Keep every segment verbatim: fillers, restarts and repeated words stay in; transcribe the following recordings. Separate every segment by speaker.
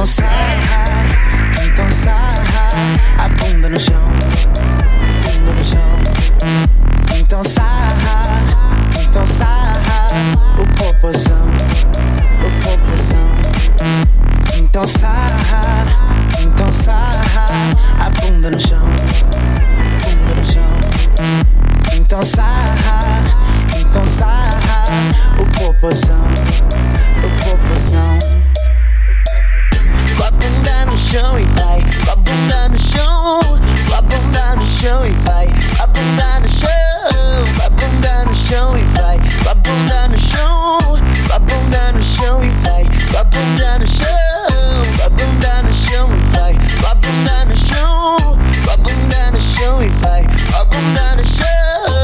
Speaker 1: Então sarra, então sarra a bunda no chão, bunda no chão. Então sarra, então sarra o popozão, o popozão. Então sarra, então sarra a bunda no chão, bunda no chão. Então sarra, então sarra o popozão, o popozão. Com a bunda no chão e vai, com a bunda no chão, com a bunda no chão e vai, com a bunda no chão, com a bunda no chão e vai, com a bunda no chão, com a bunda no chão e vai, com a bunda no chão, com a bunda no chão e vai, com a bunda no chão, com a bunda no chão e vai, com a bunda no chão.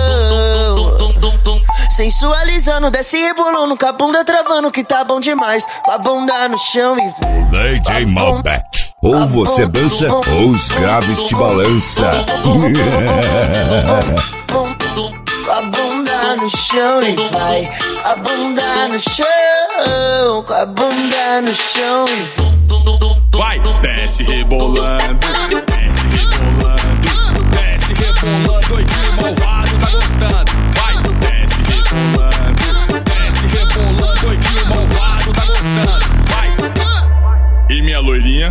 Speaker 1: Sensualizando, desce rebolando, com a bunda travando que tá bom demais, com a bunda no chão e
Speaker 2: D J Malbec. Ou você dança ou os graves te balança.
Speaker 1: Com a bunda no chão e vai, com a bunda no chão, com a bunda no chão e
Speaker 3: vai, desce rebolando, desce rebolando, desce rebolando, oi que malvado tá gostando. Vai, desce rebolando, desce rebolando, oi que malvado tá gostando. Vai, e minha loirinha,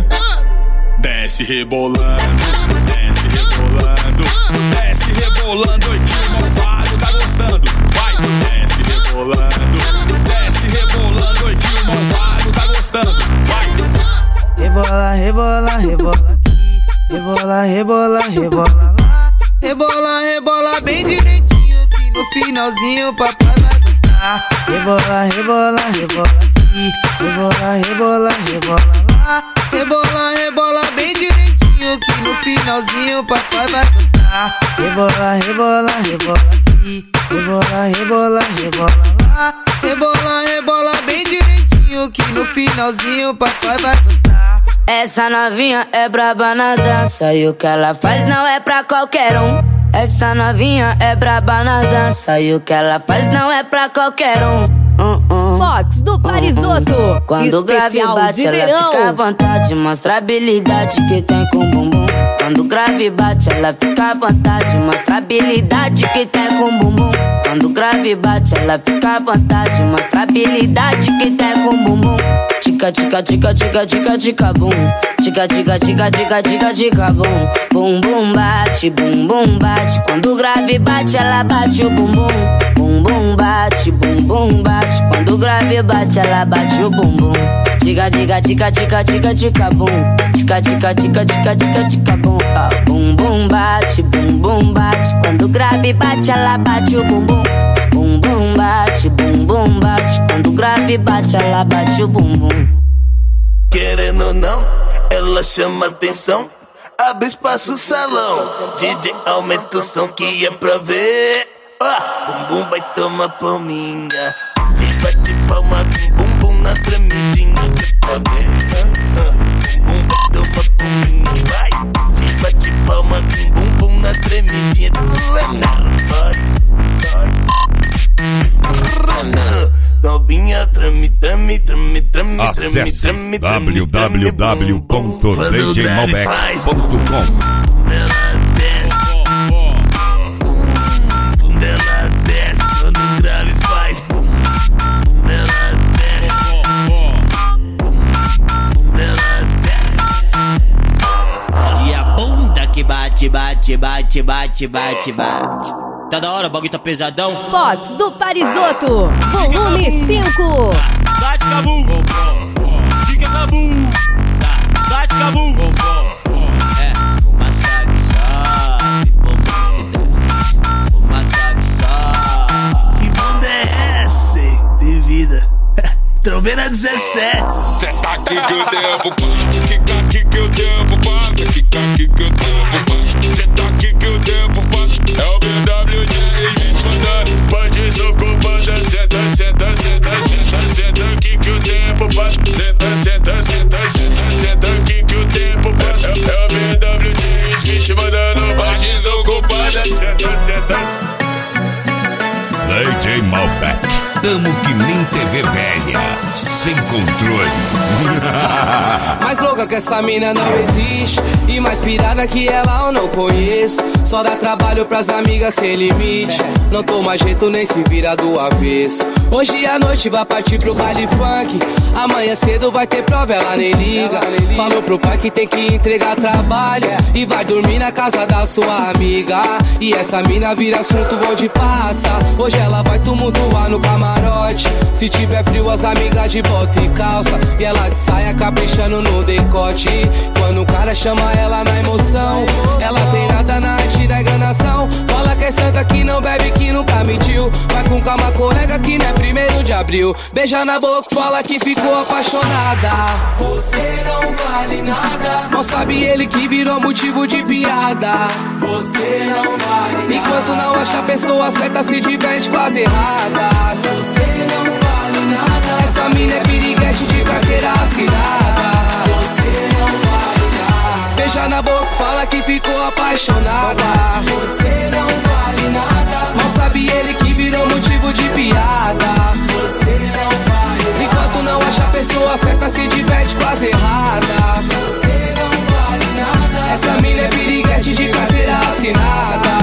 Speaker 3: desce rebolando, desce rebolando, desce rebolando, oi que malvado tá gostando. Vai, desce rebolando, desce rebolando, oi que malvado tá gostando. Vai.
Speaker 1: Rebola, rebola, rebola aqui, rebola, rebola, rebola lá. Rebola, rebola bem direitinho que no finalzinho o papai vai gostar. Rebola, rebola, rebola aqui, rebola, rebola, rebola lá. Rebola, rebola bem direitinho que no finalzinho o papai vai gostar. Rebola, rebola, rebola aqui, rebola, rebola, rebola lá. Rebola, rebola bem direitinho que no finalzinho o papai vai gostar. Essa novinha é braba na dança e o que ela faz não é pra qualquer um. Essa novinha é braba na dança e o que ela faz não é pra qualquer um. Uh -uh.
Speaker 4: Fox do Parisoto.
Speaker 1: Uh -uh. Quando o grave bate, ela
Speaker 4: verão.
Speaker 1: fica à vontade, mostra a habilidade que tem com o bumbum. Quando o grave bate, ela fica à vontade, mostra a habilidade que tem com o bumbum. Quando o grave bate, ela fica à vontade, mostra a habilidade que tem com o bumbum. Tica, tica, tica, tica, tica, tica, bum. Tica, tica, tica, tica, tica, tica, bum. Bum, bum, bate, bum, bum, bate. Quando o grave bate, ela bate o bumbum. Bum, bum, bate, bum, bum, bate. Quando o grave bate, ela bate o bumbum. Tica, tica, tica, tica, tica, tica, bum. Tica, tica, tica, tica, tica, tica, bum. Ah, bum, bum, bate, bum, bum, bate. Quando o grave bate, ela bate o bumbum. Bum, bum, bate, bum, bum, bate. Quando o grave bate, ela bate o bumbum.
Speaker 5: Querendo ou não, ela chama atenção. Abre espaço no salão, D J aumenta o som que é pra ver. Ah, bumbum vai tomar palminha, D J bate palma com bumbum na tremidinha que é pra ver. Ah, ah, bumbum vai tomar palminha, vai. D J bate palma com bumbum na tremidinha. Vai, vai. Novinha, treme, treme, treme, treme,
Speaker 2: acesse
Speaker 5: treme, treme,
Speaker 2: w w w ponto d j malbec ponto com.
Speaker 5: Ela desce, bunda ela desce, quando o grave faz, bunda ela desce, bunda ela desce. E a bunda que bate, bate, bate, bate, bate, bate. Tá da hora, o bagulho tá pesadão.
Speaker 4: Fox do Parisoto, volume cinco.
Speaker 5: Bate cabu, diga cabu, bate cabu. É, fumaça que sobe, bumbum que desce. Fumaça que sobe. Que bunda é essa? De vida. Trombeira dezessete.
Speaker 3: Cê tá aqui que o tempo passa, fica aqui que o tempo passa, fica aqui que o tempo passa. Cê tá aqui que o tempo passa, é o B W J me mandando. Pode desocupando, senta, senta, senta, senta, senta aqui que o tempo passa. Senta, senta, senta, senta, senta aqui que o tempo passa. É o B W J me mandando, pode desocupada.
Speaker 2: D J Malbec.
Speaker 6: Tamo que nem T V velha.
Speaker 2: sem controle.
Speaker 6: Mais louca que essa mina não existe, e mais pirada que ela eu não conheço. Só dá trabalho pras amigas sem limite, não toma jeito nem se vira do avesso. Hoje à noite vai partir pro baile funk, amanhã cedo vai ter prova, ela nem liga. Falou pro pai que tem que entregar trabalho e vai dormir na casa da sua amiga. E essa mina vira assunto onde passa. Hoje ela vai tumultuar no camarote, se tiver frio as amigas de bota e calça, e ela de saia caprichando no decote. Quando o cara chama ela na emoção, ela tem nada na arte da enganação. Fala que é santa que não bebe, que nunca mentiu. Vai com calma, colega, que não é primeiro de abril. Beija na boca, fala que ficou apaixonada. Você não vale nada, mal sabe ele que virou motivo de piada. Você não vale nada, enquanto não acha a pessoa certa, se diverte com as erradas. Você não vale nada, essa mina é piriguete de carteira assinada. Você não vale nada, beija na boca, fala que ficou apaixonada. Você não vale nada, mal sabe ele que virou motivo de piada. Você não vale nada, enquanto não acha a pessoa certa, se diverte com as erradas. Você não vale nada, essa mina é piriguete de carteira assinada.